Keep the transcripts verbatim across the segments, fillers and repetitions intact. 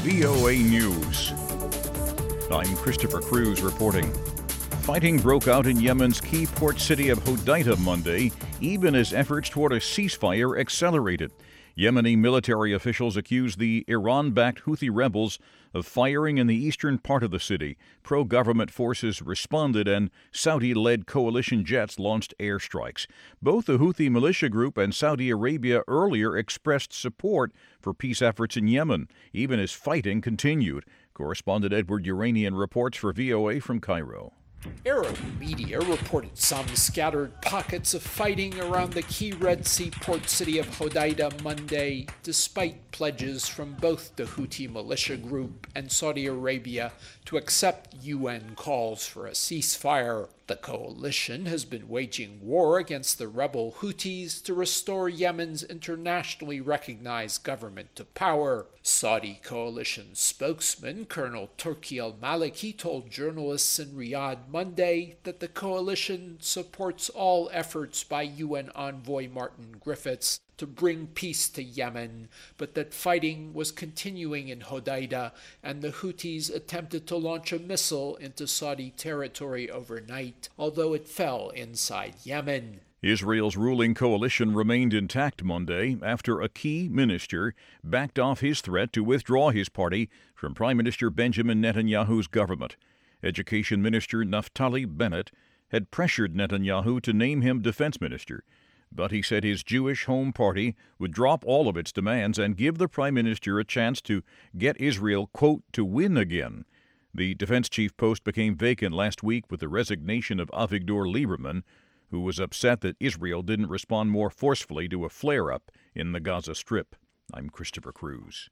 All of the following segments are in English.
V O A News. I'm Christopher Cruz reporting. Fighting broke out in Yemen's key port city of Hodeidah Monday, even as efforts toward a ceasefire accelerated. Yemeni military officials accused the Iran-backed Houthi rebels of firing in the eastern part of the city. Pro-government forces responded and Saudi-led coalition jets launched airstrikes. Both the Houthi militia group and Saudi Arabia earlier expressed support for peace efforts in Yemen, even as fighting continued. Correspondent Edward Uranian reports for V O A from Cairo. Arab media reported some scattered pockets of fighting around the key Red Sea port city of Hodeidah Monday, despite pledges from both the Houthi militia group and Saudi Arabia to accept U N calls for a ceasefire. The coalition has been waging war against the rebel Houthis to restore Yemen's internationally recognized government to power. Saudi coalition spokesman Colonel Turki al-Maliki told journalists in Riyadh Monday that the coalition supports all efforts by U N envoy Martin Griffiths to bring peace to Yemen, but that fighting was continuing in Hodeidah and the Houthis attempted to launch a missile into Saudi territory overnight, although it fell inside Yemen. Israel's ruling coalition remained intact Monday after a key minister backed off his threat to withdraw his party from Prime Minister Benjamin Netanyahu's government. Education Minister Naftali Bennett had pressured Netanyahu to name him defense minister, but he said his Jewish Home Party would drop all of its demands and give the prime minister a chance to get Israel, quote, to win again. The defense chief post became vacant last week with the resignation of Avigdor Lieberman, who was upset that Israel didn't respond more forcefully to a flare-up in the Gaza Strip. I'm Christopher Cruz.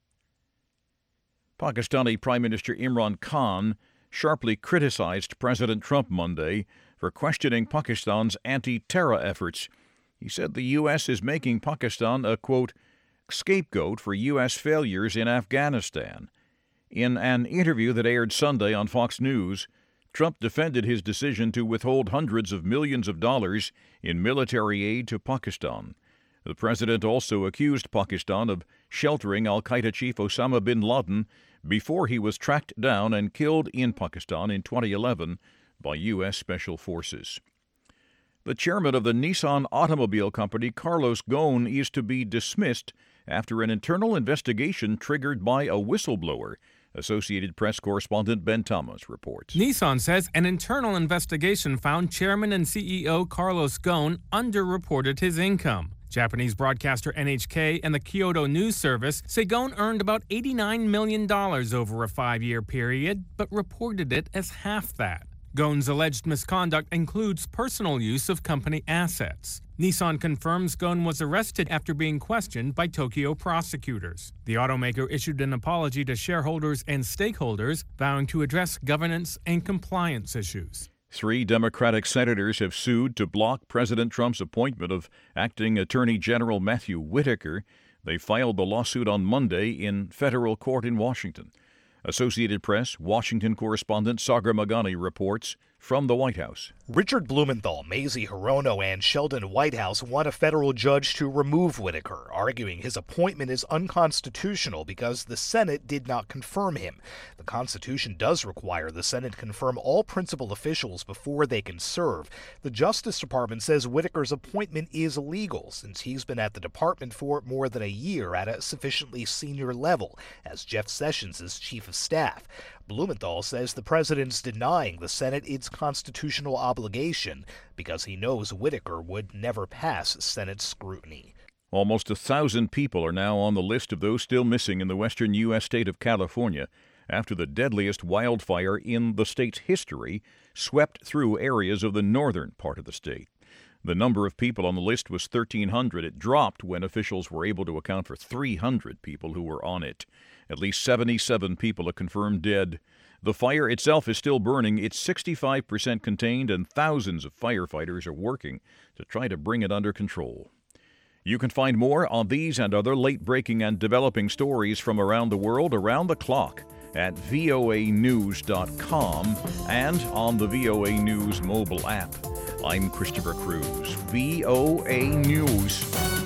Pakistani Prime Minister Imran Khan sharply criticized President Trump Monday for questioning Pakistan's anti-terror efforts. He said the U S is making Pakistan a, quote, scapegoat for U S failures in Afghanistan. In an interview that aired Sunday on Fox News, Trump defended his decision to withhold hundreds of millions of dollars in military aid to Pakistan. The president also accused Pakistan of sheltering al-Qaeda chief Osama bin Laden before he was tracked down and killed in Pakistan in twenty eleven by U S Special Forces. The chairman of the Nissan Automobile Company, Carlos Ghosn, is to be dismissed after an internal investigation triggered by a whistleblower. Associated Press correspondent Ben Thomas reports. Nissan says an internal investigation found chairman and C E O Carlos Ghosn underreported his income. Japanese broadcaster N H K and the Kyodo News Service say Ghosn earned about eighty-nine million dollars over a five-year period, but reported it as half that. Ghosn's alleged misconduct includes personal use of company assets. Nissan confirms Ghosn was arrested after being questioned by Tokyo prosecutors. The automaker issued an apology to shareholders and stakeholders, vowing to address governance and compliance issues. Three Democratic senators have sued to block President Trump's appointment of acting Attorney General Matthew Whitaker. They filed the lawsuit on Monday in federal court in Washington. Associated Press, Washington correspondent Sagar Magani reports from the White House. Richard Blumenthal, Mazie Hirono, and Sheldon Whitehouse want a federal judge to remove Whitaker, arguing his appointment is unconstitutional because the Senate did not confirm him. The Constitution does require the Senate confirm all principal officials before they can serve. The Justice Department says Whitaker's appointment is legal since he's been at the department for more than a year at a sufficiently senior level as Jeff Sessions' chief of staff. Blumenthal says the president's denying the Senate its constitutional obligation because he knows Whitaker would never pass Senate scrutiny. Almost a thousand people are now on the list of those still missing in the western U S state of California after the deadliest wildfire in the state's history swept through areas of the northern part of the state. The number of people on the list was thirteen hundred. It dropped when officials were able to account for three hundred people who were on it. At least seventy-seven people are confirmed dead. The fire itself is still burning. It's sixty-five percent contained, and thousands of firefighters are working to try to bring it under control. You can find more on these and other late-breaking and developing stories from around the world around the clock at V O A news dot com and on the V O A News mobile app. I'm Christopher Cruz, V O A News.